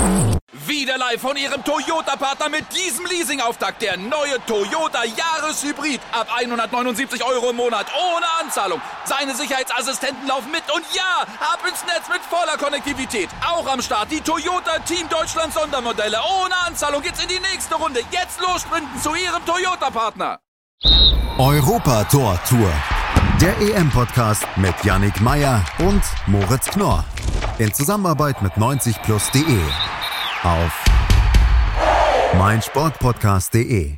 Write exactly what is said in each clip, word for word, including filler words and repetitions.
Wieder live von Ihrem Toyota-Partner mit diesem Leasing-Auftakt. Der neue Toyota Jahreshybrid. Ab hundertneunundsiebzig Euro im Monat. Ohne Anzahlung. Seine Sicherheitsassistenten laufen mit. Und ja, ab ins Netz mit voller Konnektivität. Auch am Start die Toyota Team Deutschland Sondermodelle. Ohne Anzahlung geht's in die nächste Runde. Jetzt los sprinten zu Ihrem Toyota-Partner. Europa Tor Tour. Der E M-Podcast mit Yannick Meyer und Moritz Knorr. In Zusammenarbeit mit neunzig plus punkt de. Auf meinsportpodcast punkt de.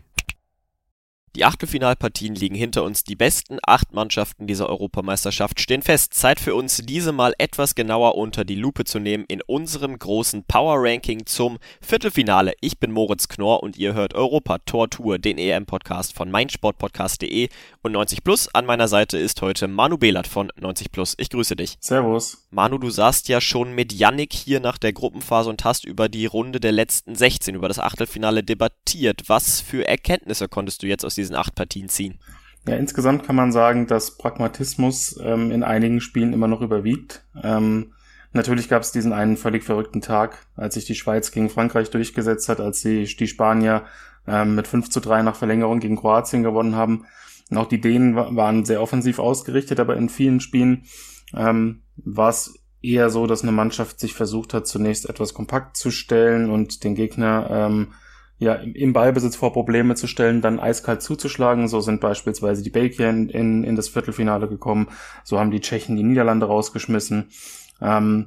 Die Achtelfinalpartien liegen hinter uns. Die besten acht Mannschaften dieser Europameisterschaft stehen fest. Zeit für uns, diese mal etwas genauer unter die Lupe zu nehmen in unserem großen Power-Ranking zum Viertelfinale. Ich bin Moritz Knorr und ihr hört Europa Tor Tour, den E M-Podcast von meinsportpodcast punkt de und neunzig plus. An meiner Seite ist heute Manu Behlert von neunzig plus. Ich grüße dich. Servus. Manu, du saßt ja schon mit Yannick hier nach der Gruppenphase und hast über die Runde der letzten sechzehn, über das Achtelfinale debattiert. Was für Erkenntnisse konntest du jetzt aus diesen acht Partien ziehen? Ja, insgesamt kann man sagen, dass Pragmatismus ähm, in einigen Spielen immer noch überwiegt. Ähm, natürlich gab es diesen einen völlig verrückten Tag, als sich die Schweiz gegen Frankreich durchgesetzt hat, als die, die Spanier ähm, mit fünf zu drei nach Verlängerung gegen Kroatien gewonnen haben. Und auch die Dänen w- waren sehr offensiv ausgerichtet, aber in vielen Spielen ähm, war es eher so, dass eine Mannschaft sich versucht hat, zunächst etwas kompakt zu stellen und den Gegner ähm, ja, im Ballbesitz vor Probleme zu stellen, dann eiskalt zuzuschlagen. So sind beispielsweise die Belgier in, in, in das Viertelfinale gekommen. So haben die Tschechen die Niederlande rausgeschmissen. Ähm,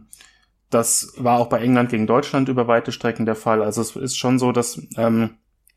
das war auch bei England gegen Deutschland über weite Strecken der Fall. Also es ist schon so, dass ähm,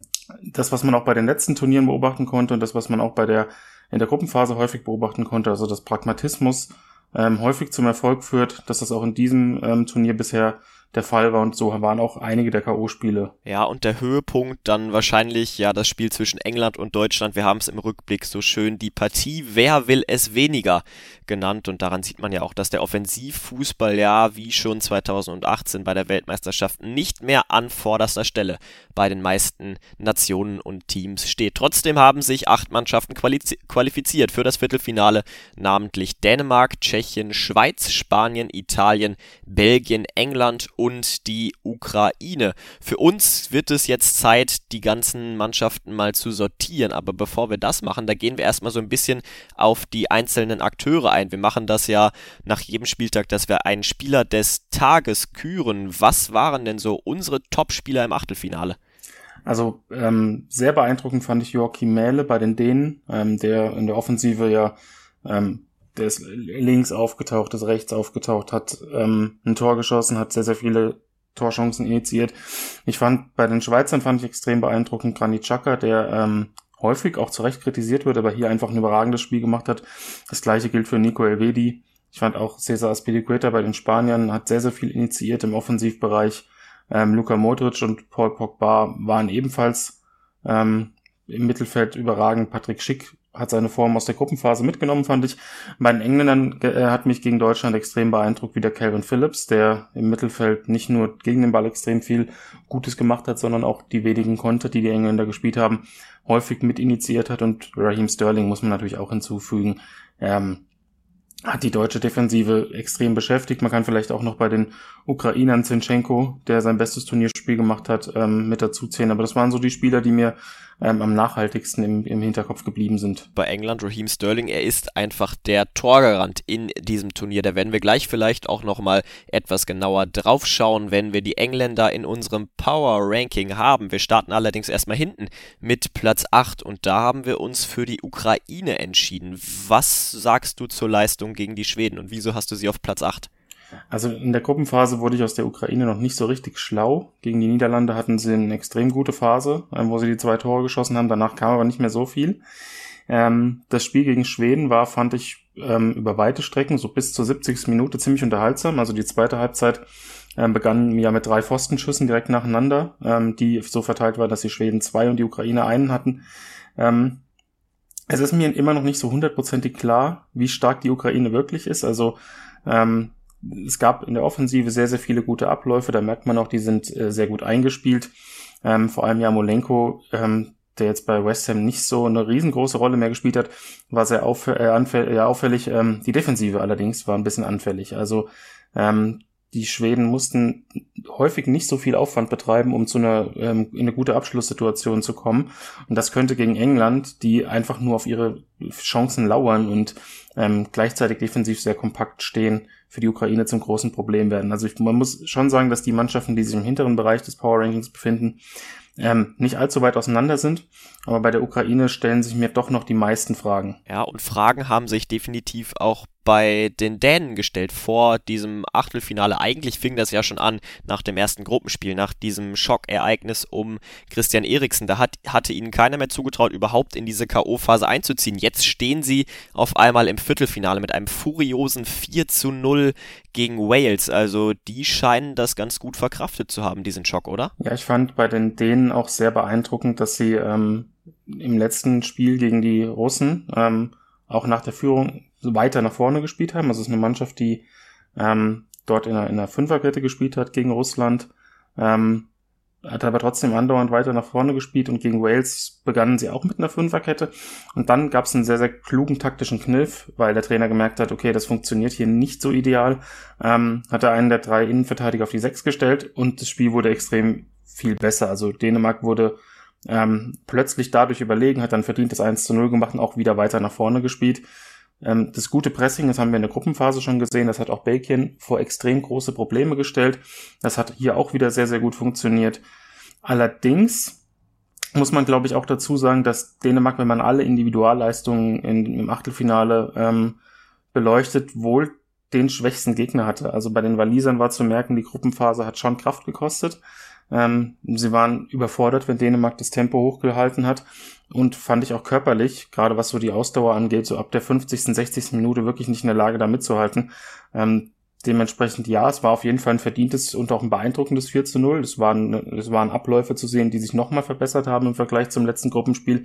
das, was man auch bei den letzten Turnieren beobachten konnte und das, was man auch bei der in der Gruppenphase häufig beobachten konnte, also dass Pragmatismus ähm, häufig zum Erfolg führt, dass das auch in diesem ähm, Turnier bisher der Fall war und so waren auch einige der K O-Spiele. Ja, und der Höhepunkt dann wahrscheinlich ja das Spiel zwischen England und Deutschland. Wir haben es im Rückblick so schön die Partie Wer will es weniger genannt und daran sieht man ja auch, dass der Offensivfußball ja wie schon zweitausendachtzehn bei der Weltmeisterschaft nicht mehr an vorderster Stelle bei den meisten Nationen und Teams steht. Trotzdem haben sich acht Mannschaften qualiz- qualifiziert für das Viertelfinale, namentlich Dänemark, Tschechien, Schweiz, Spanien, Italien, Belgien, England und die Ukraine. Für uns wird es jetzt Zeit, die ganzen Mannschaften mal zu sortieren, aber bevor wir das machen, da gehen wir erstmal so ein bisschen auf die einzelnen Akteure ein. Wir machen das ja nach jedem Spieltag, dass wir einen Spieler des Tages küren. Was waren denn so unsere Top-Spieler im Achtelfinale? Also ähm, sehr beeindruckend fand ich Joachim Mähle bei den Dänen, ähm, der in der Offensive ja ähm, der ist links aufgetaucht, ist rechts aufgetaucht, hat ähm, ein Tor geschossen, hat sehr, sehr viele Torchancen initiiert. Ich fand, bei den Schweizern fand ich extrem beeindruckend Granit Xhaka, der ähm, häufig auch zu Recht kritisiert wird, aber hier einfach ein überragendes Spiel gemacht hat. Das gleiche gilt für Nico Elvedi. Ich fand auch Cesar Azpilicueta bei den Spaniern, hat sehr, sehr viel initiiert im Offensivbereich. Ähm, Luka Modric und Paul Pogba waren ebenfalls ähm, im Mittelfeld überragend. Patrick Schick hat seine Form aus der Gruppenphase mitgenommen, fand ich. Bei den Engländern äh, hat mich gegen Deutschland extrem beeindruckt wieder Calvin Phillips, der im Mittelfeld nicht nur gegen den Ball extrem viel Gutes gemacht hat, sondern auch die wenigen Konter, die die Engländer gespielt haben, häufig mit initiiert hat. Und Raheem Sterling muss man natürlich auch hinzufügen, ähm, hat die deutsche Defensive extrem beschäftigt. Man kann vielleicht auch noch bei den Ukrainern Zinchenko, der sein bestes Turnierspiel gemacht hat, ähm, mit dazu zählen. Aber das waren so die Spieler, die mir ähm, am nachhaltigsten im, im Hinterkopf geblieben sind. Bei England, Raheem Sterling, er ist einfach der Torgarant in diesem Turnier. Da werden wir gleich vielleicht auch nochmal etwas genauer drauf schauen, wenn wir die Engländer in unserem Power-Ranking haben. Wir starten allerdings erstmal hinten mit Platz acht und da haben wir uns für die Ukraine entschieden. Was sagst du zur Leistung gegen die Schweden und wieso hast du sie auf Platz acht? Also in der Gruppenphase wurde ich aus der Ukraine noch nicht so richtig schlau. Gegen die Niederlande hatten sie eine extrem gute Phase, wo sie die zwei Tore geschossen haben. Danach kam aber nicht mehr so viel. Ähm, das Spiel gegen Schweden war, fand ich, ähm, über weite Strecken, so bis zur siebzigsten Minute ziemlich unterhaltsam. Also die zweite Halbzeit ähm, begann ja mit drei Pfostenschüssen direkt nacheinander, ähm, die so verteilt war, dass die Schweden zwei und die Ukraine einen hatten. Ähm, es ist mir immer noch nicht so hundertprozentig klar, wie stark die Ukraine wirklich ist. Also ähm, es gab in der Offensive sehr, sehr viele gute Abläufe. Da merkt man auch, die sind äh, sehr gut eingespielt. Ähm, vor allem Jarmolenko, ähm, der jetzt bei West Ham nicht so eine riesengroße Rolle mehr gespielt hat, war sehr auffä- äh, anfäll- ja, auffällig. Ähm, die Defensive allerdings war ein bisschen anfällig. Also ähm, die Schweden mussten häufig nicht so viel Aufwand betreiben, um zu einer ähm, in eine gute Abschlusssituation zu kommen. Und das könnte gegen England, die einfach nur auf ihre Chancen lauern und ähm, gleichzeitig defensiv sehr kompakt stehen, für die Ukraine zum großen Problem werden. Also ich, man muss schon sagen, dass die Mannschaften, die sich im hinteren Bereich des Power Rankings befinden, ähm, nicht allzu weit auseinander sind. Aber bei der Ukraine stellen sich mir doch noch die meisten Fragen. Ja, und Fragen haben sich definitiv auch bei den Dänen gestellt vor diesem Achtelfinale. Eigentlich fing das ja schon an nach dem ersten Gruppenspiel, nach diesem Schockereignis um Christian Eriksen. Da hat, hatte ihnen keiner mehr zugetraut, überhaupt in diese K O-Phase einzuziehen. Jetzt stehen sie auf einmal im Viertelfinale mit einem furiosen vier zu null gegen Wales. Also die scheinen das ganz gut verkraftet zu haben, diesen Schock, oder? Ja, ich fand bei den Dänen auch sehr beeindruckend, dass sie ähm, im letzten Spiel gegen die Russen ähm, auch nach der Führung weiter nach vorne gespielt haben. Also es ist eine Mannschaft, die ähm, dort in einer, in einer Fünferkette gespielt hat gegen Russland, ähm, hat aber trotzdem andauernd weiter nach vorne gespielt und gegen Wales begannen sie auch mit einer Fünferkette und dann gab es einen sehr, sehr klugen taktischen Kniff, weil der Trainer gemerkt hat, okay, das funktioniert hier nicht so ideal, ähm, hat er einen der drei Innenverteidiger auf die Sechs gestellt und das Spiel wurde extrem viel besser. Also Dänemark wurde ähm, plötzlich dadurch überlegen, hat dann verdient das eins zu null gemacht und auch wieder weiter nach vorne gespielt. Ähm, das gute Pressing, das haben wir in der Gruppenphase schon gesehen, das hat auch Belgien vor extrem große Probleme gestellt. Das hat hier auch wieder sehr, sehr gut funktioniert. Allerdings muss man, glaube ich, auch dazu sagen, dass Dänemark, wenn man alle Individualleistungen in, im Achtelfinale ähm, beleuchtet, wohl den schwächsten Gegner hatte. Also bei den Walisern war zu merken, die Gruppenphase hat schon Kraft gekostet. Ähm, sie waren überfordert, wenn Dänemark das Tempo hochgehalten hat und fand ich auch körperlich, gerade was so die Ausdauer angeht, so ab der fünfzigsten, sechzigsten Minute wirklich nicht in der Lage, da mitzuhalten. Ähm, dementsprechend ja, es war auf jeden Fall ein verdientes und auch ein beeindruckendes vier zu null. Es waren, es waren Abläufe zu sehen, die sich nochmal verbessert haben im Vergleich zum letzten Gruppenspiel.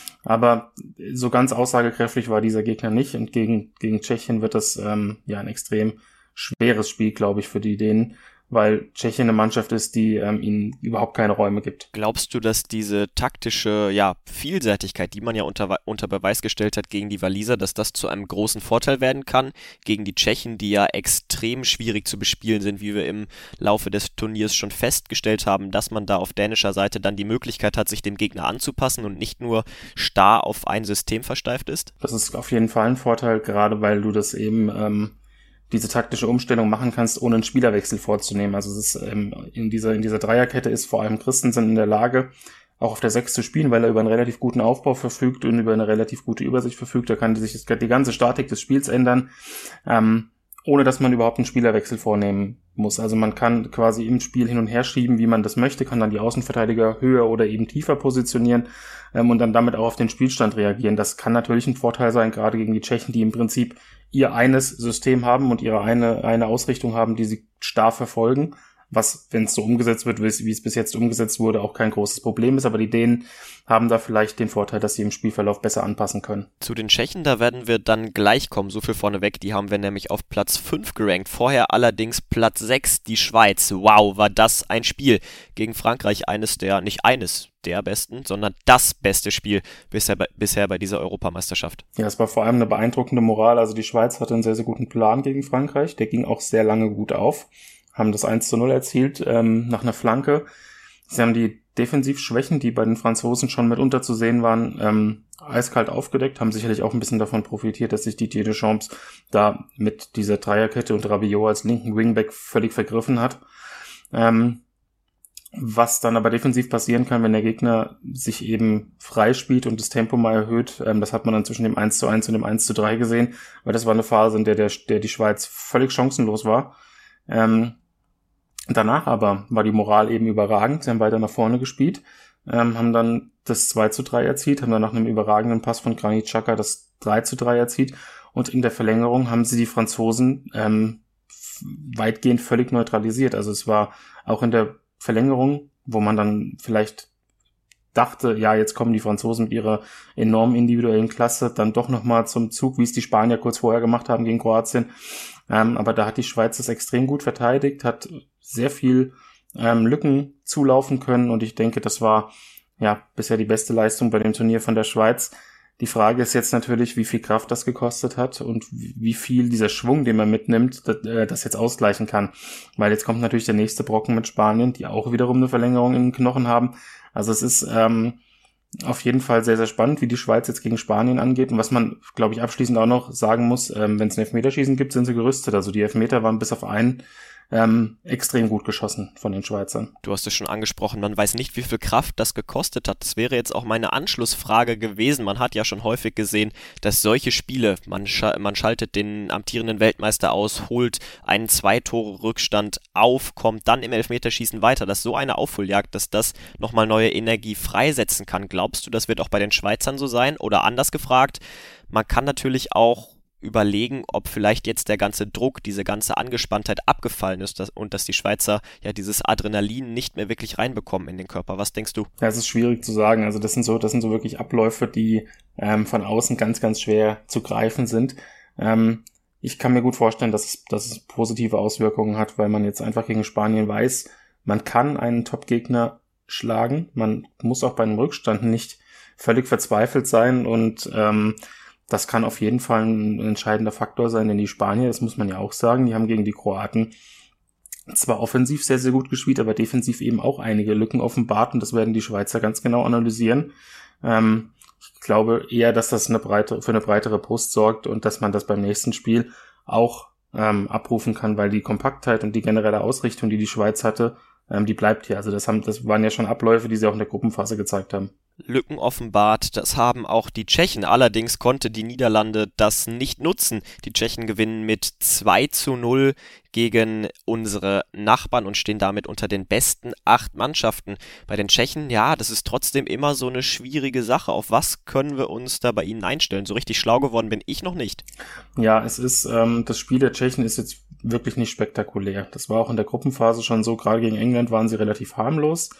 Aber so ganz aussagekräftig war dieser Gegner nicht und gegen, gegen Tschechien wird das ähm, ja ein extrem schweres Spiel, glaube ich, für die Dänen, weil Tschechien eine Mannschaft ist, die ähm, ihnen überhaupt keine Räume gibt. Glaubst du, dass diese taktische ja, Vielseitigkeit, die man ja unter, unter Beweis gestellt hat gegen die Waliser, dass das zu einem großen Vorteil werden kann gegen die Tschechen, die ja extrem schwierig zu bespielen sind, wie wir im Laufe des Turniers schon festgestellt haben, dass man da auf dänischer Seite dann die Möglichkeit hat, sich dem Gegner anzupassen und nicht nur starr auf ein System versteift ist? Das ist auf jeden Fall ein Vorteil, gerade weil du das eben ähm, diese taktische Umstellung machen kannst, ohne einen Spielerwechsel vorzunehmen. Also es ist ähm, in dieser in dieser Dreierkette ist vor allem Christensen in der Lage, auch auf der Sechs zu spielen, weil er über einen relativ guten Aufbau verfügt und über eine relativ gute Übersicht verfügt. Da kann sich die ganze Statik des Spiels ändern, ähm, ohne dass man überhaupt einen Spielerwechsel vornehmen muss. Also man kann quasi im Spiel hin und her schieben, wie man das möchte, kann dann die Außenverteidiger höher oder eben tiefer positionieren ähm, und dann damit auch auf den Spielstand reagieren. Das kann natürlich ein Vorteil sein, gerade gegen die Tschechen, die im Prinzip ihr eines System haben und ihre eine eine Ausrichtung haben, die sie starr verfolgen, was, wenn es so umgesetzt wird, wie es bis jetzt umgesetzt wurde, auch kein großes Problem ist, aber die Dänen haben da vielleicht den Vorteil, dass sie im Spielverlauf besser anpassen können. Zu den Tschechen, da werden wir dann gleich kommen, so viel vorneweg, die haben wir nämlich auf Platz fünf gerankt, vorher allerdings Platz sechs, die Schweiz. Wow, war das ein Spiel gegen Frankreich, eines der, nicht eines der besten, sondern das beste Spiel bisher bei, bisher bei dieser Europameisterschaft. Ja, es war vor allem eine beeindruckende Moral, also die Schweiz hatte einen sehr, sehr guten Plan gegen Frankreich, der ging auch sehr lange gut auf, haben das eins zu null erzielt ähm, nach einer Flanke. Sie haben die Defensivschwächen, die bei den Franzosen schon mitunter zu sehen waren, ähm, eiskalt aufgedeckt, haben sicherlich auch ein bisschen davon profitiert, dass sich Didier Deschamps da mit dieser Dreierkette und Rabiot als linken Wingback völlig vergriffen hat. Ähm, was dann aber defensiv passieren kann, wenn der Gegner sich eben frei spielt und das Tempo mal erhöht, ähm, das hat man dann zwischen dem eins zu eins und dem eins zu drei gesehen, weil das war eine Phase, in der, der, der die Schweiz völlig chancenlos war. Ähm, Danach aber war die Moral eben überragend. Sie haben weiter nach vorne gespielt, ähm, haben dann das zwei zu drei erzielt, haben dann nach einem überragenden Pass von Granit Xhaka das drei zu drei erzielt und in der Verlängerung haben sie die Franzosen ähm, weitgehend völlig neutralisiert. Also es war auch in der Verlängerung, wo man dann vielleicht dachte, ja, jetzt kommen die Franzosen mit ihrer enormen individuellen Klasse dann doch nochmal zum Zug, wie es die Spanier kurz vorher gemacht haben gegen Kroatien. Ähm, aber da hat die Schweiz das extrem gut verteidigt, hat sehr viel ähm, Lücken zulaufen können und ich denke, das war ja bisher die beste Leistung bei dem Turnier von der Schweiz. Die Frage ist jetzt natürlich, wie viel Kraft das gekostet hat und wie viel dieser Schwung, den man mitnimmt, das, äh, das jetzt ausgleichen kann. Weil jetzt kommt natürlich der nächste Brocken mit Spanien, die auch wiederum eine Verlängerung in den Knochen haben. Also es ist ähm, auf jeden Fall sehr, sehr spannend, wie die Schweiz jetzt gegen Spanien angeht. Und was man, glaube ich, abschließend auch noch sagen muss, ähm, wenn es ein Elfmeterschießen gibt, sind sie gerüstet. Also die Elfmeter waren bis auf einen Ähm, extrem gut geschossen von den Schweizern. Du hast es schon angesprochen, man weiß nicht, wie viel Kraft das gekostet hat. Das wäre jetzt auch meine Anschlussfrage gewesen. Man hat ja schon häufig gesehen, dass solche Spiele, man, sch- man schaltet den amtierenden Weltmeister aus, holt einen Zwei-Tore-Rückstand auf, kommt dann im Elfmeterschießen weiter, dass so eine Aufholjagd, dass das nochmal neue Energie freisetzen kann. Glaubst du, das wird auch bei den Schweizern so sein? Oder anders gefragt, man kann natürlich auch überlegen, ob vielleicht jetzt der ganze Druck, diese ganze Angespanntheit abgefallen ist dass, und dass die Schweizer ja dieses Adrenalin nicht mehr wirklich reinbekommen in den Körper. Was denkst du? Ja, es ist schwierig zu sagen. Also das sind so, das sind so wirklich Abläufe, die ähm, von außen ganz, ganz schwer zu greifen sind. Ähm, ich kann mir gut vorstellen, dass es, dass es positive Auswirkungen hat, weil man jetzt einfach gegen Spanien weiß, man kann einen Top-Gegner schlagen. Man muss auch bei einem Rückstand nicht völlig verzweifelt sein und ähm, das kann auf jeden Fall ein entscheidender Faktor sein, denn die Spanier, das muss man ja auch sagen, die haben gegen die Kroaten zwar offensiv sehr, sehr gut gespielt, aber defensiv eben auch einige Lücken offenbart und das werden die Schweizer ganz genau analysieren. Ähm, ich glaube eher, dass das eine breite, für eine breitere Brust sorgt und dass man das beim nächsten Spiel auch ähm, abrufen kann, weil die Kompaktheit und die generelle Ausrichtung, die die Schweiz hatte, ähm, die bleibt hier. Also das haben, das waren ja schon Abläufe, die sie auch in der Gruppenphase gezeigt haben. Lücken offenbart, das haben auch die Tschechen. Allerdings konnte die Niederlande das nicht nutzen. Die Tschechen gewinnen mit zwei zu null gegen unsere Nachbarn und stehen damit unter den besten acht Mannschaften. Bei den Tschechen, ja, das ist trotzdem immer so eine schwierige Sache. Auf was können wir uns da bei ihnen einstellen? So richtig schlau geworden bin ich noch nicht. Ja, es ist, ähm, das Spiel der Tschechen ist jetzt wirklich nicht spektakulär. Das war auch in der Gruppenphase schon so. Gerade gegen England waren sie relativ harmlos.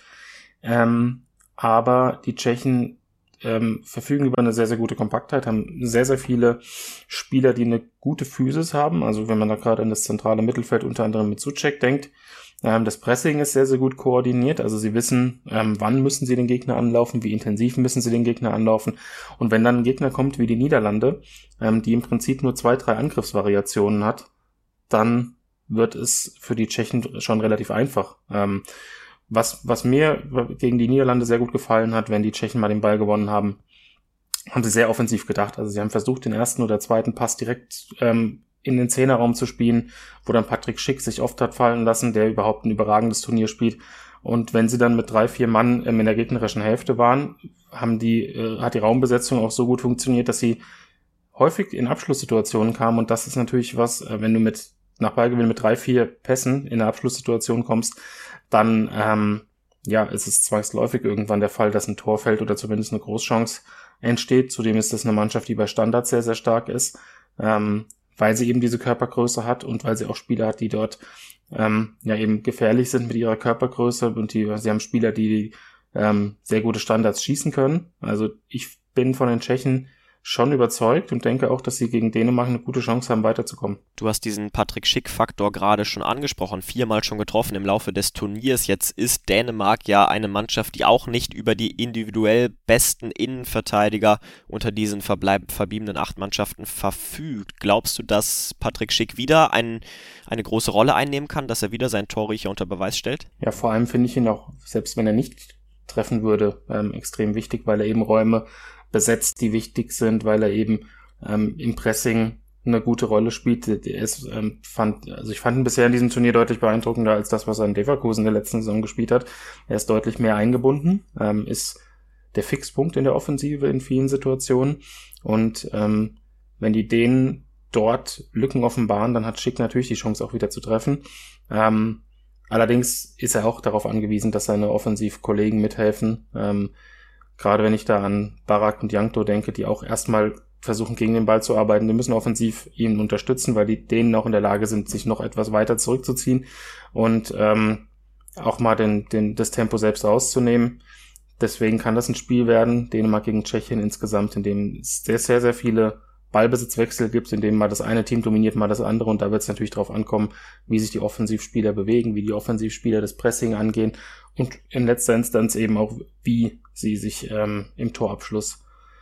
Ähm, Aber die Tschechen ähm, verfügen über eine sehr, sehr gute Kompaktheit, haben sehr, sehr viele Spieler, die eine gute Physis haben. Also wenn man da gerade an das zentrale Mittelfeld unter anderem mit Souček denkt. Ähm, das Pressing ist sehr, sehr gut koordiniert. Also sie wissen, ähm, wann müssen sie den Gegner anlaufen, wie intensiv müssen sie den Gegner anlaufen. Und wenn dann ein Gegner kommt wie die Niederlande, ähm, die im Prinzip nur zwei, drei Angriffsvariationen hat, dann wird es für die Tschechen schon relativ einfach. Ähm, Was, was mir gegen die Niederlande sehr gut gefallen hat, wenn die Tschechen mal den Ball gewonnen haben, haben sie sehr offensiv gedacht. Also sie haben versucht, den ersten oder zweiten Pass direkt ähm, in den Zehnerraum zu spielen, wo dann Patrick Schick sich oft hat fallen lassen, der überhaupt ein überragendes Turnier spielt. Und wenn sie dann mit drei, vier Mann ähm, in der gegnerischen Hälfte waren, haben die, äh, hat die Raumbesetzung auch so gut funktioniert, dass sie häufig in Abschlusssituationen kamen. Und das ist natürlich was, äh, wenn du mit nach Ballgewinn mit drei, vier Pässen in eine Abschlusssituation kommst, dann ähm, ja, ist es zwangsläufig irgendwann der Fall, dass ein Tor fällt oder zumindest eine Großchance entsteht. Zudem ist das eine Mannschaft, die bei Standards sehr, sehr stark ist, ähm, weil sie eben diese Körpergröße hat und weil sie auch Spieler hat, die dort ähm, ja eben gefährlich sind mit ihrer Körpergröße und die, sie haben Spieler, die ähm, sehr gute Standards schießen können. Also ich bin von den Tschechen schon überzeugt und denke auch, dass sie gegen Dänemark eine gute Chance haben, weiterzukommen. Du hast diesen Patrick Schick-Faktor gerade schon angesprochen, viermal schon getroffen im Laufe des Turniers. Jetzt ist Dänemark ja eine Mannschaft, die auch nicht über die individuell besten Innenverteidiger unter diesen verbleib- verbliebenen acht Mannschaften verfügt. Glaubst du, dass Patrick Schick wieder ein, eine große Rolle einnehmen kann, dass er wieder seinen Torriecher unter Beweis stellt? Ja, vor allem finde ich ihn auch, selbst wenn er nicht treffen würde, ähm, extrem wichtig, weil er eben Räume besetzt, die wichtig sind, weil er eben ähm, im Pressing eine gute Rolle spielt. Er ist, ähm, fand, also ich fand ihn bisher in diesem Turnier deutlich beeindruckender als das, was er in Leverkusen in der letzten Saison gespielt hat. Er ist deutlich mehr eingebunden, ähm, ist der Fixpunkt in der Offensive in vielen Situationen und ähm, wenn die Dänen dort Lücken offenbaren, dann hat Schick natürlich die Chance auch wieder zu treffen. Ähm, allerdings ist er auch darauf angewiesen, dass seine Offensivkollegen mithelfen. Ähm, Gerade wenn ich da an Barak und Jankto denke, die auch erstmal versuchen, gegen den Ball zu arbeiten. Die müssen offensiv ihn unterstützen, weil die Dänen auch in der Lage sind, sich noch etwas weiter zurückzuziehen und ähm, auch mal den, den, das Tempo selbst rauszunehmen. Deswegen kann das ein Spiel werden, Dänemark gegen Tschechien insgesamt, in dem es sehr, sehr, sehr viele Ballbesitzwechsel gibt, in dem mal das eine Team dominiert, mal das andere. Und da wird es natürlich darauf ankommen, wie sich die Offensivspieler bewegen, wie die Offensivspieler das Pressing angehen und in letzter Instanz eben auch, wie sie sich ähm, im Torabschluss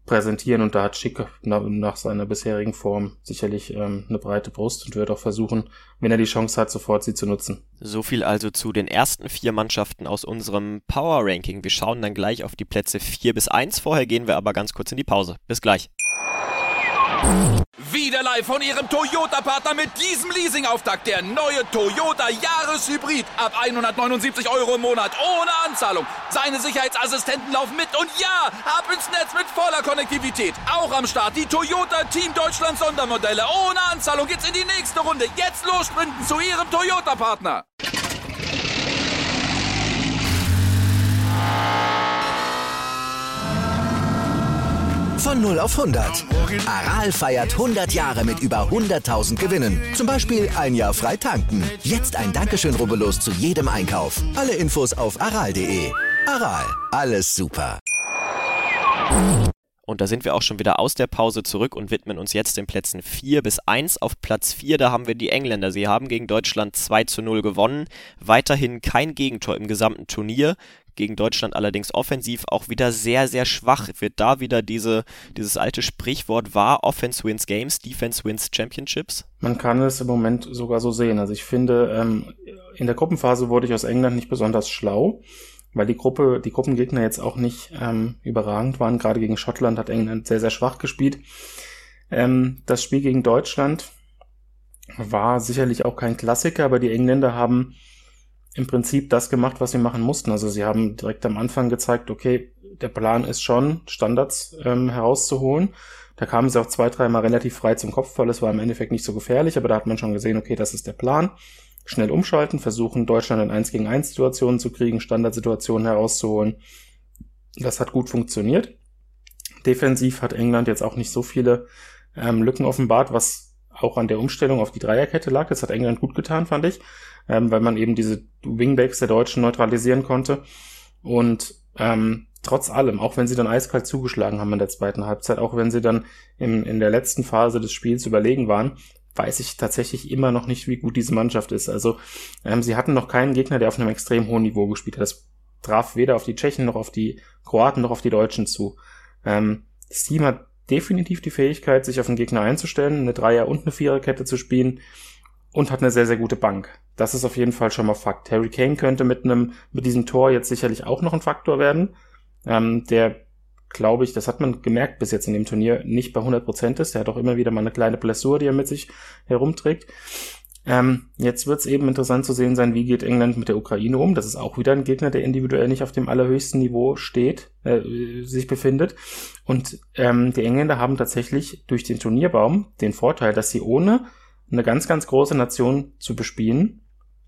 präsentieren und da hat Schick nach, nach seiner bisherigen Form sicherlich ähm, eine breite Brust und wird auch versuchen, wenn er die Chance hat, sofort sie zu nutzen. So viel also zu den ersten vier Mannschaften aus unserem Power Ranking. Wir schauen dann gleich auf die Plätze vier bis eins. Vorher gehen wir aber ganz kurz in die Pause. Bis gleich. Wieder live von Ihrem Toyota-Partner mit diesem Leasing-Auftakt. Der neue Toyota Jahreshybrid. Ab hundertneunundsiebzig Euro im Monat. Ohne Anzahlung. Seine Sicherheitsassistenten laufen mit. Und ja, ab ins Netz mit voller Konnektivität. Auch am Start die Toyota Team Deutschland Sondermodelle. Ohne Anzahlung geht's in die nächste Runde. Jetzt los sprinten zu Ihrem Toyota-Partner. Von null auf hundert. Aral feiert hundert Jahre mit über hunderttausend Gewinnen. Zum Beispiel ein Jahr frei tanken. Jetzt ein Dankeschön, rubbellos zu jedem Einkauf. Alle Infos auf aral punkt de. Aral, alles super. Und da sind wir auch schon wieder aus der Pause zurück und widmen uns jetzt den Plätzen vier bis eins. Auf Platz vier, da haben wir die Engländer. Sie haben gegen Deutschland zwei zu null gewonnen. Weiterhin kein Gegentor im gesamten Turnier. Gegen Deutschland allerdings offensiv auch wieder sehr, sehr schwach. Wird da wieder diese, dieses alte Sprichwort wahr: Offense wins Games, Defense wins Championships? Man kann es im Moment sogar so sehen. Also ich finde, ähm, in der Gruppenphase wurde ich aus England nicht besonders schlau, weil die Gruppe, die Gruppengegner jetzt auch nicht ähm, überragend waren. Gerade gegen Schottland hat England sehr, sehr schwach gespielt. Ähm, das Spiel gegen Deutschland war sicherlich auch kein Klassiker, aber die Engländer haben im Prinzip das gemacht, was sie machen mussten. Also sie haben direkt am Anfang gezeigt, okay, der Plan ist schon, Standards ähm, herauszuholen. Da kamen sie auch zwei, dreimal relativ frei zum Kopfball. Es war im Endeffekt nicht so gefährlich, aber da hat man schon gesehen, okay, das ist der Plan. Schnell umschalten, versuchen Deutschland in eins gegen eins Situationen zu kriegen, Standardsituationen herauszuholen. Das hat gut funktioniert. Defensiv hat England jetzt auch nicht so viele ähm, Lücken offenbart, was auch an der Umstellung auf die Dreierkette lag. Das hat England gut getan, fand ich, ähm, weil man eben diese Wingbacks der Deutschen neutralisieren konnte. Und ähm, trotz allem, auch wenn sie dann eiskalt zugeschlagen haben in der zweiten Halbzeit, auch wenn sie dann in, in der letzten Phase des Spiels überlegen waren, weiß ich tatsächlich immer noch nicht, wie gut diese Mannschaft ist. Also ähm, sie hatten noch keinen Gegner, der auf einem extrem hohen Niveau gespielt hat. Das traf weder auf die Tschechen noch auf die Kroaten noch auf die Deutschen zu. Ähm, das Team hat definitiv die Fähigkeit, sich auf den Gegner einzustellen, eine Dreier- und eine Viererkette zu spielen und hat eine sehr, sehr gute Bank. Das ist auf jeden Fall schon mal Fakt. Harry Kane könnte mit einem mit diesem Tor jetzt sicherlich auch noch ein Faktor werden, ähm, der, glaube ich, das hat man gemerkt bis jetzt in dem Turnier, nicht bei hundert Prozent ist. Der hat auch immer wieder mal eine kleine Blessur, die er mit sich herumträgt. Ähm, jetzt wird es eben interessant zu sehen sein, wie geht England mit der Ukraine um. Das ist auch wieder ein Gegner, der individuell nicht auf dem allerhöchsten Niveau steht, äh, sich befindet. Und ähm, die Engländer haben tatsächlich durch den Turnierbaum den Vorteil, dass sie ohne eine ganz, ganz große Nation zu bespielen,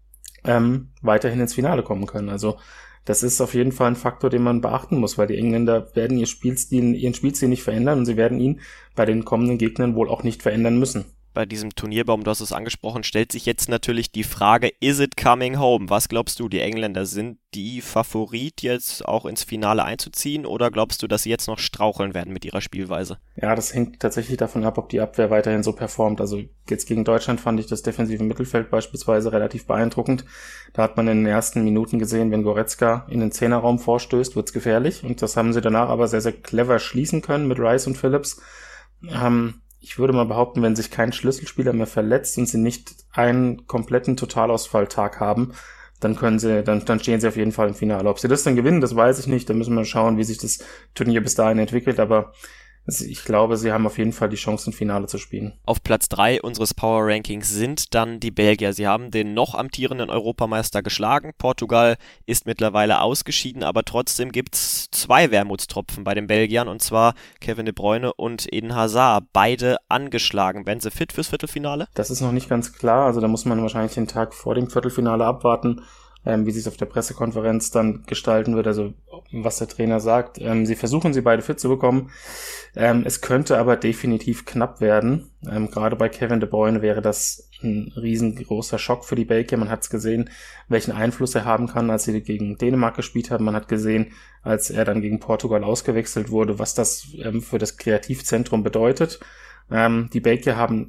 ähm, weiterhin ins Finale kommen können. Also das ist auf jeden Fall ein Faktor, den man beachten muss, weil die Engländer werden ihr Spielstil, ihren Spielstil nicht verändern und sie werden ihn bei den kommenden Gegnern wohl auch nicht verändern müssen. Bei diesem Turnierbaum, du hast es angesprochen, stellt sich jetzt natürlich die Frage, is it coming home? Was glaubst du, die Engländer, sind die Favorit, jetzt auch ins Finale einzuziehen, oder glaubst du, dass sie jetzt noch straucheln werden mit ihrer Spielweise? Ja, das hängt tatsächlich davon ab, ob die Abwehr weiterhin so performt. Also jetzt gegen Deutschland fand ich das defensive Mittelfeld beispielsweise relativ beeindruckend. Da hat man in den ersten Minuten gesehen, wenn Goretzka in den Zehnerraum vorstößt, wird's gefährlich. Und das haben sie danach aber sehr, sehr clever schließen können mit Rice und Phillips. Ähm, Ich würde mal behaupten, wenn sich kein Schlüsselspieler mehr verletzt und sie nicht einen kompletten Totalausfalltag haben, dann können sie, dann, dann stehen sie auf jeden Fall im Finale. Ob sie das dann gewinnen, das weiß ich nicht. Da müssen wir schauen, wie sich das Turnier bis dahin entwickelt. Aber ich glaube, sie haben auf jeden Fall die Chance, im Finale zu spielen. Auf Platz drei unseres Power Rankings sind dann die Belgier. Sie haben den noch amtierenden Europameister geschlagen. Portugal ist mittlerweile ausgeschieden, aber trotzdem gibt's zwei Wermutstropfen bei den Belgiern, und zwar Kevin De Bruyne und Eden Hazard. Beide angeschlagen. Werden sie fit fürs Viertelfinale? Das ist noch nicht ganz klar. Also da muss man wahrscheinlich den Tag vor dem Viertelfinale abwarten, ähm, wie sich es auf der Pressekonferenz dann gestalten wird, also was der Trainer sagt. Ähm, sie versuchen, sie beide fit zu bekommen. Ähm, es könnte aber definitiv knapp werden. Ähm, gerade bei Kevin De Bruyne wäre das ein riesengroßer Schock für die Belgier. Man hat es gesehen, welchen Einfluss er haben kann, als sie gegen Dänemark gespielt haben. Man hat gesehen, als er dann gegen Portugal ausgewechselt wurde, was das ähm, für das Kreativzentrum bedeutet. Ähm, die Belgier haben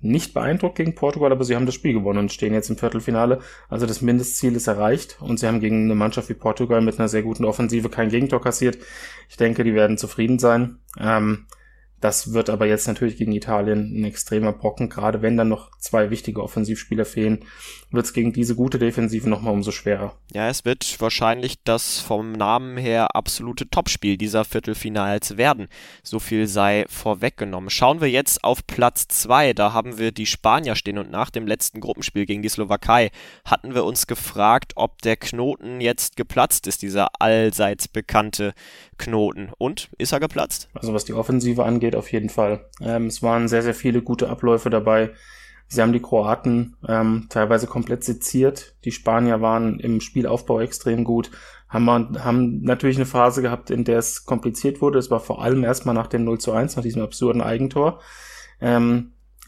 nicht beeindruckt gegen Portugal, aber sie haben das Spiel gewonnen und stehen jetzt im Viertelfinale. Also das Mindestziel ist erreicht und sie haben gegen eine Mannschaft wie Portugal mit einer sehr guten Offensive kein Gegentor kassiert. Ich denke, die werden zufrieden sein. Ähm, Das wird aber jetzt natürlich gegen Italien ein extremer Brocken. Gerade wenn dann noch zwei wichtige Offensivspieler fehlen, wird es gegen diese gute Defensive nochmal umso schwerer. Ja, es wird wahrscheinlich das vom Namen her absolute Topspiel dieser Viertelfinals werden. So viel sei vorweggenommen. Schauen wir jetzt auf Platz zwei. Da haben wir die Spanier stehen und nach dem letzten Gruppenspiel gegen die Slowakei hatten wir uns gefragt, ob der Knoten jetzt geplatzt ist, dieser allseits bekannte Knoten. Und ist er geplatzt? Also was die Offensive angeht, auf jeden Fall. Ähm, es waren sehr, sehr viele gute Abläufe dabei. Sie haben die Kroaten ähm, teilweise komplett seziert. Die Spanier waren im Spielaufbau extrem gut. Haben, haben natürlich eine Phase gehabt, in der es kompliziert wurde. Es war vor allem erstmal nach dem null zu eins, nach diesem absurden Eigentor. Ähm,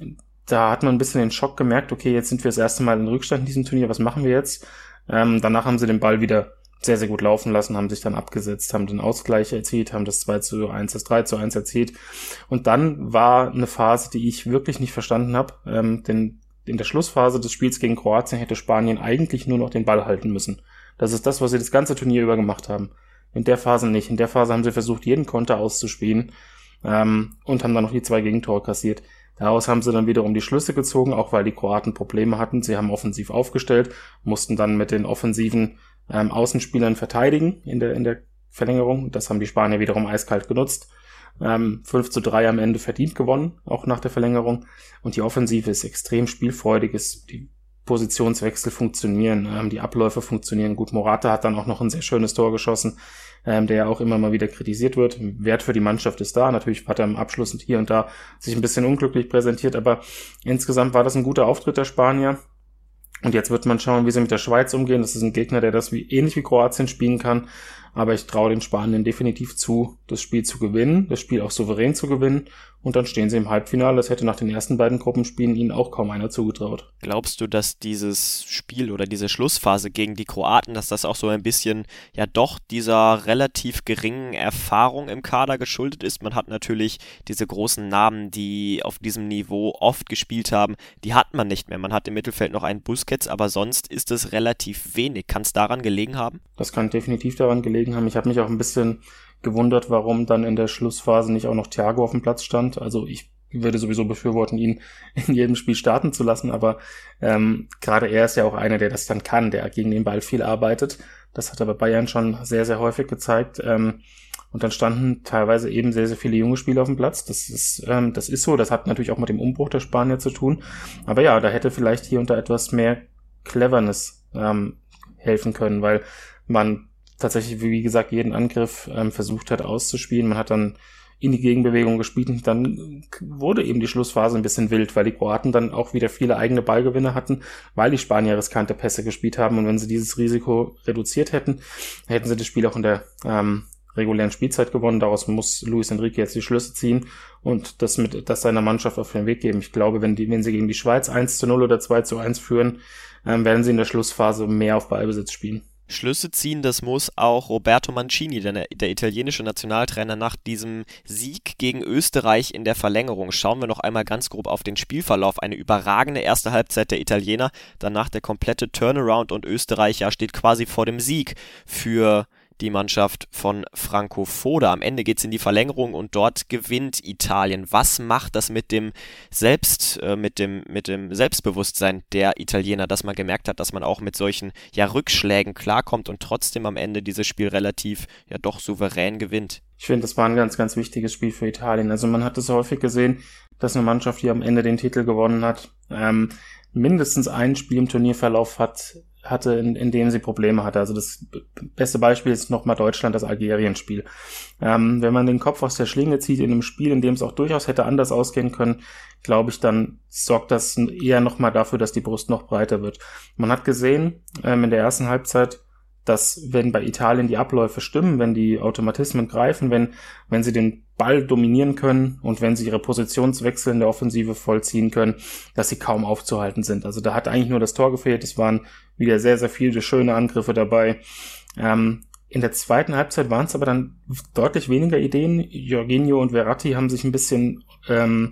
da hat man ein bisschen den Schock gemerkt, okay, jetzt sind wir das erste Mal in Rückstand in diesem Turnier, was machen wir jetzt? Ähm, danach haben sie den Ball wieder sehr, sehr gut laufen lassen, haben sich dann abgesetzt, haben den Ausgleich erzielt, haben das zwei zu eins, das drei zu eins erzielt. Und dann war eine Phase, die ich wirklich nicht verstanden habe, ähm, denn in der Schlussphase des Spiels gegen Kroatien hätte Spanien eigentlich nur noch den Ball halten müssen. Das ist das, was sie das ganze Turnier über gemacht haben. In der Phase nicht. In der Phase haben sie versucht, jeden Konter auszuspielen ähm, und haben dann noch die zwei Gegentore kassiert. Daraus haben sie dann wiederum die Schlüsse gezogen, auch weil die Kroaten Probleme hatten. Sie haben offensiv aufgestellt, mussten dann mit den offensiven ähm, Außenspielern verteidigen in der in der Verlängerung. Das haben die Spanier wiederum eiskalt genutzt. Ähm, fünf zu drei am Ende verdient gewonnen, auch nach der Verlängerung. Und die Offensive ist extrem spielfreudig, ist, die Positionswechsel funktionieren, ähm, die Abläufe funktionieren gut. Morata hat dann auch noch ein sehr schönes Tor geschossen, ähm, der auch immer mal wieder kritisiert wird. Wert für die Mannschaft ist da. Natürlich hat er im Abschluss und hier und da sich ein bisschen unglücklich präsentiert, aber insgesamt war das ein guter Auftritt der Spanier. Und jetzt wird man schauen, wie sie mit der Schweiz umgehen. Das ist ein Gegner, der das wie ähnlich wie Kroatien spielen kann. Aber ich traue den Spaniern definitiv zu, das Spiel zu gewinnen, das Spiel auch souverän zu gewinnen. Und dann stehen sie im Halbfinale. Das hätte nach den ersten beiden Gruppenspielen ihnen auch kaum einer zugetraut. Glaubst du, dass dieses Spiel oder diese Schlussphase gegen die Kroaten, dass das auch so ein bisschen ja doch dieser relativ geringen Erfahrung im Kader geschuldet ist? Man hat natürlich diese großen Namen, die auf diesem Niveau oft gespielt haben, die hat man nicht mehr. Man hat im Mittelfeld noch einen Busquets, aber sonst ist es relativ wenig. Kann es daran gelegen haben? Das kann definitiv daran gelegen haben. Ich habe mich auch ein bisschen gewundert, warum dann in der Schlussphase nicht auch noch Thiago auf dem Platz stand. Also ich würde sowieso befürworten, ihn in jedem Spiel starten zu lassen, aber ähm, gerade er ist ja auch einer, der das dann kann, der gegen den Ball viel arbeitet. Das hat er bei Bayern schon sehr, sehr häufig gezeigt. Ähm, und dann standen teilweise eben sehr, sehr viele junge Spieler auf dem Platz. Das ist, ähm, das ist so. Das hat natürlich auch mit dem Umbruch der Spanier zu tun. Aber ja, da hätte vielleicht hier und da etwas mehr Cleverness ähm, helfen können, weil man tatsächlich, wie gesagt, jeden Angriff ähm, versucht hat auszuspielen. Man hat dann in die Gegenbewegung gespielt und dann wurde eben die Schlussphase ein bisschen wild, weil die Kroaten dann auch wieder viele eigene Ballgewinne hatten, weil die Spanier riskante Pässe gespielt haben. Und wenn sie dieses Risiko reduziert hätten, hätten sie das Spiel auch in der ähm, regulären Spielzeit gewonnen. Daraus muss Luis Enrique jetzt die Schlüsse ziehen und das mit das seiner Mannschaft auf den Weg geben. Ich glaube, wenn die, wenn sie gegen die Schweiz eins zu null oder zwei zu eins führen, ähm, werden sie in der Schlussphase mehr auf Ballbesitz spielen. Schlüsse ziehen, das muss auch Roberto Mancini, der, der italienische Nationaltrainer, nach diesem Sieg gegen Österreich in der Verlängerung. Schauen wir noch einmal ganz grob auf den Spielverlauf. Eine überragende erste Halbzeit der Italiener, danach der komplette Turnaround und Österreich ja steht quasi vor dem Sieg für die Mannschaft von Franco Foda. Am Ende geht's in die Verlängerung und dort gewinnt Italien. Was macht das mit dem Selbst, äh, mit dem, mit dem Selbstbewusstsein der Italiener, dass man gemerkt hat, dass man auch mit solchen ja, Rückschlägen klarkommt und trotzdem am Ende dieses Spiel relativ ja doch souverän gewinnt? Ich finde, das war ein ganz, ganz wichtiges Spiel für Italien. Also man hat es häufig gesehen, dass eine Mannschaft, die am Ende den Titel gewonnen hat, ähm, mindestens ein Spiel im Turnierverlauf hat, hatte, in, in dem sie Probleme hatte. Also das beste Beispiel ist nochmal Deutschland, das Algerien-Spiel. Ähm, wenn man den Kopf aus der Schlinge zieht in einem Spiel, in dem es auch durchaus hätte anders ausgehen können, glaube ich, dann sorgt das eher nochmal dafür, dass die Brust noch breiter wird. Man hat gesehen, ähm, in der ersten Halbzeit, dass wenn bei Italien die Abläufe stimmen, wenn die Automatismen greifen, wenn wenn sie den Ball dominieren können und wenn sie ihre Positionswechsel in der Offensive vollziehen können, dass sie kaum aufzuhalten sind. Also da hat eigentlich nur das Tor gefehlt. Es waren wieder sehr, sehr viele schöne Angriffe dabei. Ähm, in der zweiten Halbzeit waren es aber dann deutlich weniger Ideen. Jorginho und Verratti haben sich ein bisschen ähm,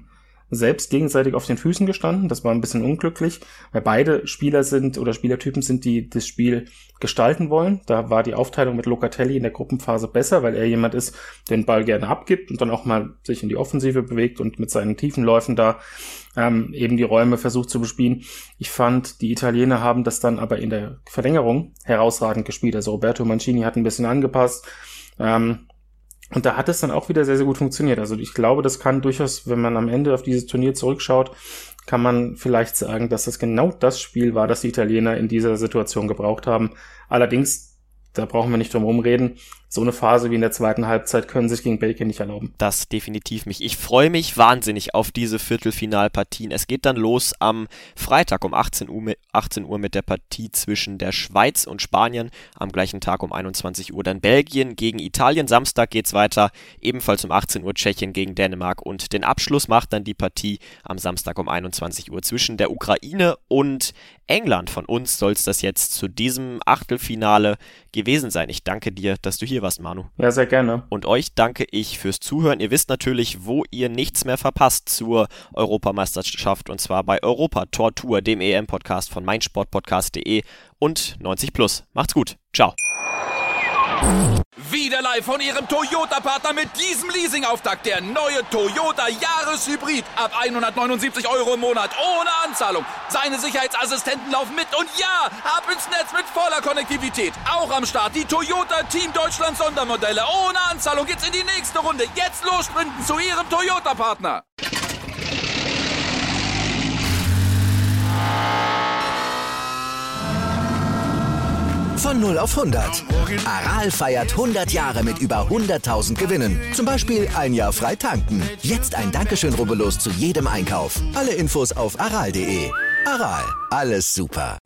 selbst gegenseitig auf den Füßen gestanden. Das war ein bisschen unglücklich, weil beide Spieler sind oder Spielertypen sind, die das Spiel gestalten wollen. Da war die Aufteilung mit Locatelli in der Gruppenphase besser, weil er jemand ist, der den Ball gerne abgibt und dann auch mal sich in die Offensive bewegt und mit seinen tiefen Läufen da ähm, eben die Räume versucht zu bespielen. Ich fand, die Italiener haben das dann aber in der Verlängerung herausragend gespielt. Also Roberto Mancini hat ein bisschen angepasst, ähm, und da hat es dann auch wieder sehr, sehr gut funktioniert. Also ich glaube, das kann durchaus, wenn man am Ende auf dieses Turnier zurückschaut, kann man vielleicht sagen, dass das genau das Spiel war, das die Italiener in dieser Situation gebraucht haben. Allerdings, da brauchen wir nicht drum rumreden, so eine Phase wie in der zweiten Halbzeit können sich gegen Belgien nicht erlauben. Das definitiv nicht. Ich freue mich wahnsinnig auf diese Viertelfinalpartien. Es geht dann los am Freitag um achtzehn Uhr mit der Partie zwischen der Schweiz und Spanien. Am gleichen Tag um einundzwanzig Uhr dann Belgien gegen Italien. Samstag geht's weiter, ebenfalls um achtzehn Uhr Tschechien gegen Dänemark. Und den Abschluss macht dann die Partie am Samstag um einundzwanzig Uhr zwischen der Ukraine und England. Von uns soll es das jetzt zu diesem Achtelfinale gewesen sein. Ich danke dir, dass du hier warst, Manu. Ja, sehr gerne. Und euch danke ich fürs Zuhören. Ihr wisst natürlich, wo ihr nichts mehr verpasst zur Europameisterschaft, und zwar bei Europa Tor Tour, dem E M-Podcast von meinsportpodcast punkt de und neunzig plus. Macht's gut. Ciao. Wieder live von Ihrem Toyota-Partner mit diesem Leasing-Auftakt. Der neue Toyota Jahreshybrid. Ab hundertneunundsiebzig Euro im Monat. Ohne Anzahlung. Seine Sicherheitsassistenten laufen mit. Und ja, ab ins Netz mit voller Konnektivität. Auch am Start die Toyota Team Deutschland Sondermodelle. Ohne Anzahlung geht's in die nächste Runde. Jetzt los sprinten zu Ihrem Toyota-Partner. Von null auf hundert. Aral feiert hundert Jahre mit über hunderttausend Gewinnen. Zum Beispiel ein Jahr frei tanken. Jetzt ein Dankeschön, rubbellos zu jedem Einkauf. Alle Infos auf aral punkt de. Aral, alles super.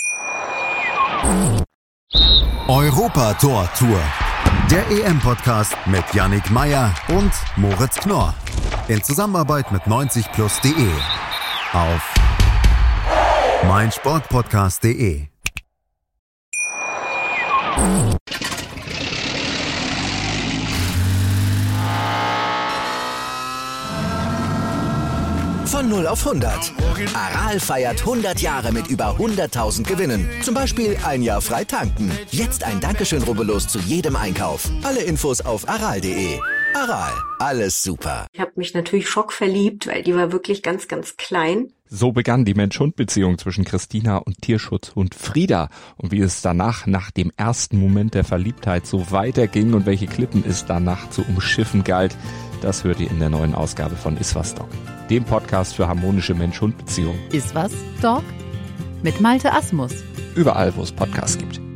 Europa Tor Tour. Der E M-Podcast mit Yannick Meyer und Moritz Knorr. In Zusammenarbeit mit neunzig plus punkt de. Auf meinsportpodcast punkt de. Von null auf hundert. Aral feiert hundert Jahre mit über hunderttausend Gewinnen. Zum Beispiel ein Jahr frei tanken. Jetzt ein Dankeschön, rubbellos zu jedem Einkauf. Alle Infos auf aral punkt de. Aral, alles super. Ich habe mich natürlich schockverliebt, weil die war wirklich ganz, ganz klein. So begann die Mensch-Hund-Beziehung zwischen Christina und Tierschutzhund Frieda. Und wie es danach, nach dem ersten Moment der Verliebtheit, so weiterging und welche Klippen es danach zu umschiffen galt, das hört ihr in der neuen Ausgabe von Iswas Dog, dem Podcast für harmonische Mensch-Hund-Beziehungen. Iswas Dog? Mit Malte Asmus. Überall, wo es Podcasts gibt.